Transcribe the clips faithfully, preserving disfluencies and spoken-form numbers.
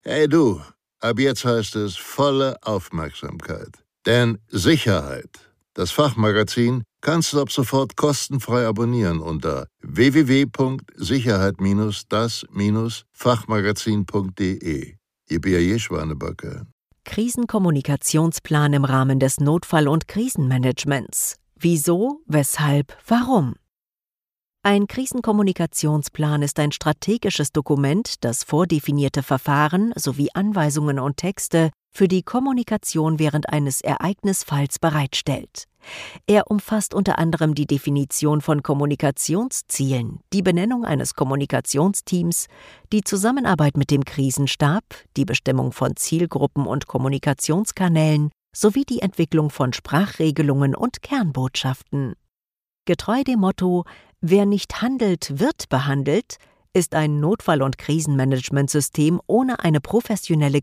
Hey du, ab jetzt heißt es volle Aufmerksamkeit. Denn Sicherheit, das Fachmagazin, kannst du ab sofort kostenfrei abonnieren unter w w w punkt sicherheit das Fachmagazin punkt de. Ihr B A J Schwanebacke. Krisenkommunikationsplan im Rahmen des Notfall- und Krisenmanagements. Wieso, weshalb, warum? Ein Krisenkommunikationsplan ist ein strategisches Dokument, das vordefinierte Verfahren sowie Anweisungen und Texte für die Kommunikation während eines Ereignisfalls bereitstellt. Er umfasst unter anderem die Definition von Kommunikationszielen, die Benennung eines Kommunikationsteams, die Zusammenarbeit mit dem Krisenstab, die Bestimmung von Zielgruppen und Kommunikationskanälen sowie die Entwicklung von Sprachregelungen und Kernbotschaften. Getreu dem Motto „Wer nicht handelt, wird behandelt“, ist ein Notfall- und Krisenmanagementsystem ohne eine professionelle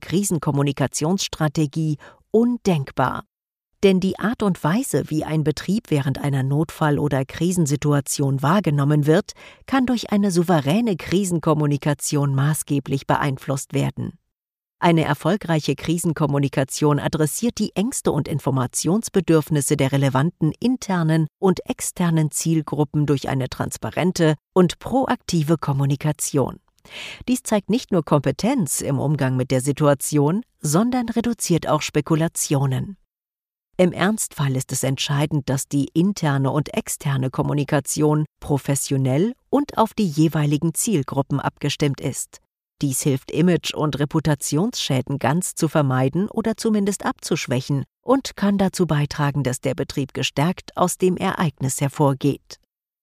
Krisenkommunikationsstrategie undenkbar. Denn die Art und Weise, wie ein Betrieb während einer Notfall- oder Krisensituation wahrgenommen wird, kann durch eine souveräne Krisenkommunikation maßgeblich beeinflusst werden. Eine erfolgreiche Krisenkommunikation adressiert die Ängste und Informationsbedürfnisse der relevanten internen und externen Zielgruppen durch eine transparente und proaktive Kommunikation. Dies zeigt nicht nur Kompetenz im Umgang mit der Situation, sondern reduziert auch Spekulationen. Im Ernstfall ist es entscheidend, dass die interne und externe Kommunikation professionell und auf die jeweiligen Zielgruppen abgestimmt ist. Dies hilft Image- und Reputationsschäden ganz zu vermeiden oder zumindest abzuschwächen und kann dazu beitragen, dass der Betrieb gestärkt aus dem Ereignis hervorgeht.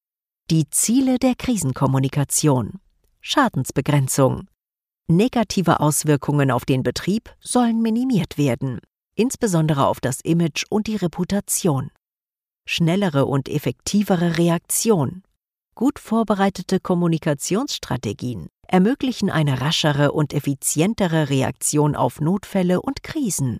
Die Ziele der Krisenkommunikation: Schadensbegrenzung. Negative Auswirkungen auf den Betrieb sollen minimiert werden, insbesondere auf das Image und die Reputation. Schnellere und effektivere Reaktion. Gut vorbereitete Kommunikationsstrategien ermöglichen eine raschere und effizientere Reaktion auf Notfälle und Krisen.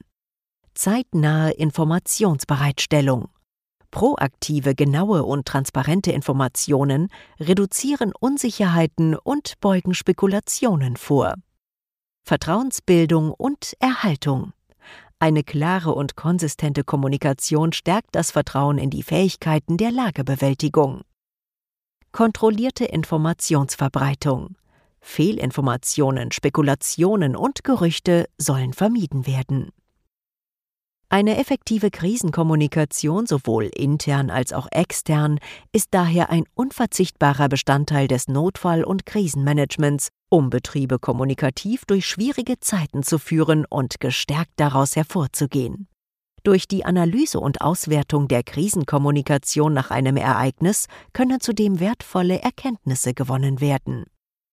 Zeitnahe Informationsbereitstellung. Proaktive, genaue und transparente Informationen reduzieren Unsicherheiten und beugen Spekulationen vor. Vertrauensbildung und Erhaltung. Eine klare und konsistente Kommunikation stärkt das Vertrauen in die Fähigkeiten der Lagebewältigung. Kontrollierte Informationsverbreitung. Fehlinformationen, Spekulationen und Gerüchte sollen vermieden werden. Eine effektive Krisenkommunikation, sowohl intern als auch extern, ist daher ein unverzichtbarer Bestandteil des Notfall- und Krisenmanagements, um Betriebe kommunikativ durch schwierige Zeiten zu führen und gestärkt daraus hervorzugehen. Durch die Analyse und Auswertung der Krisenkommunikation nach einem Ereignis können zudem wertvolle Erkenntnisse gewonnen werden.